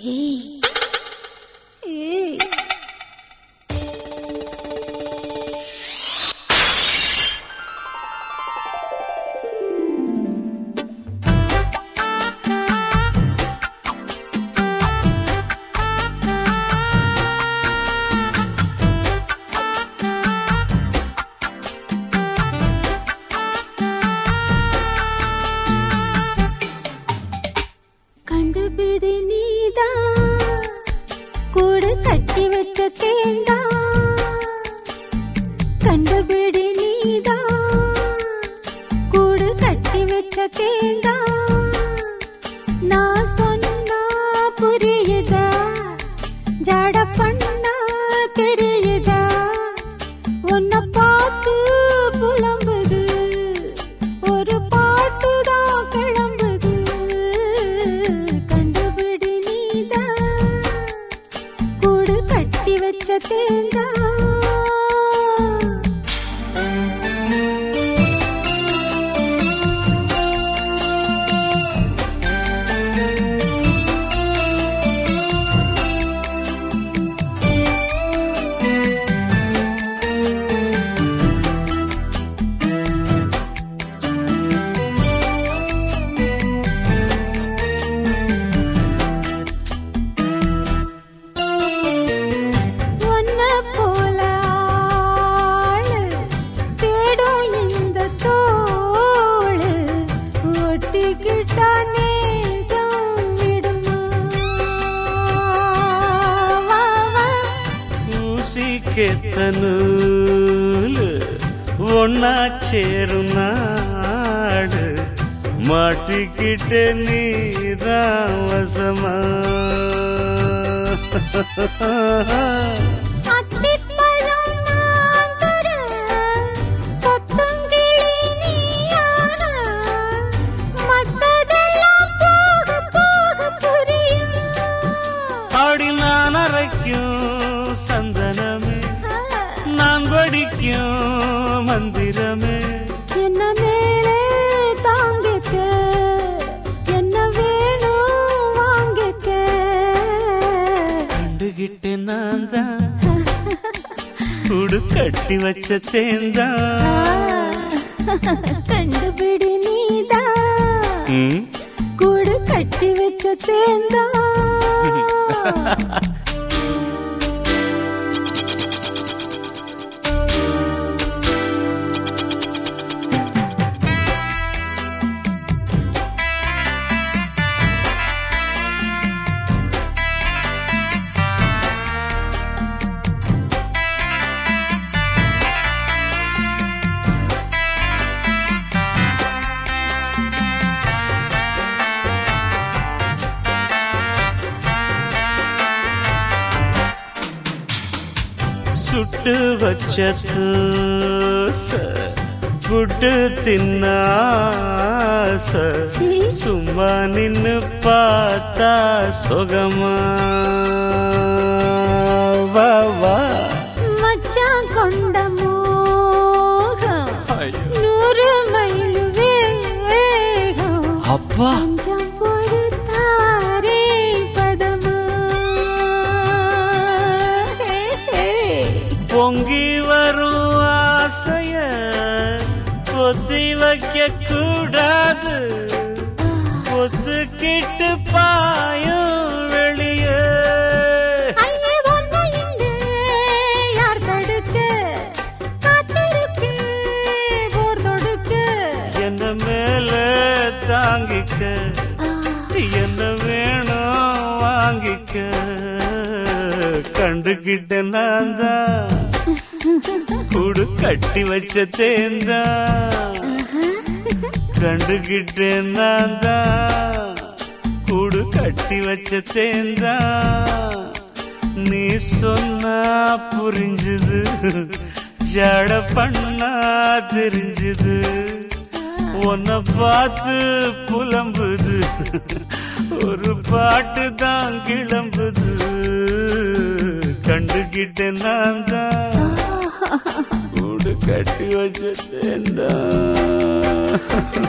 கண்டுபிடி நீதா கூடு கட்டி வச்ச தேங்கா கண்டுபிடி நீதா கூடு கட்டி வச்ச தேங்கா நான் சொன்னா புரியுதா ஜாட பண்ணா தெரியுதா உன்னை பார்த்து புலம்புது ஒரு பாட்டு தான் கிளம்புது கண்டுபிடி நீதா கூடு கட்டி வச்ச தேங்கா நூலு ஒன்னா சேரும் நாடு மாட்டிக்கிட்ட நீதான் வசமா ஆடி நான் அரைக்கும் சந்தனமே நான் படிக்கும் மந்திரமே என்ன மேலே தாங்கிக்க என்ன வேணும் வாங்கிக்க கண்டுகிட்டேன் நான் தான் கூடு கட்டி வச்ச தேந்தா கண்டுபிடி நீதா கூடு கட்டி வச்ச தேந்தா சுட்டு வச்ச புட்டு தின்னாச சும்மா நின்னு பார்த்தா சுகமா வா வா மச்சான் கொண்ட மோகம் 100 மைல் வேகம் அப்பா பொங்கி வரும் ஆசைய பொத்தி வைக்க கூடாது பொத்துக்கிட்டு பாயும் வெளியே யார் தடுக்க காத்திருக்க போர் தொடுக்க என்ன மேல தாங்கிக்க என்ன வேணும் வாங்கிக்க கண்டுகிட்ட நான் தான் கூடு கட்டி வச்ச தேந்தா கண்டுகிட்டேன் நான் தான் கூடு கட்டி வச்ச தேந்தா நீ சொன்னா புரிஞ்சுது ஜட பண்ணா தெரிஞ்சுது உன்னை பார்த்து புலம்புது ஒரு பாட்டு தான் கிளம்புது கண்டுகிட்டேன் நான் தான் கூடு கட்டி வச்ச தேந்தா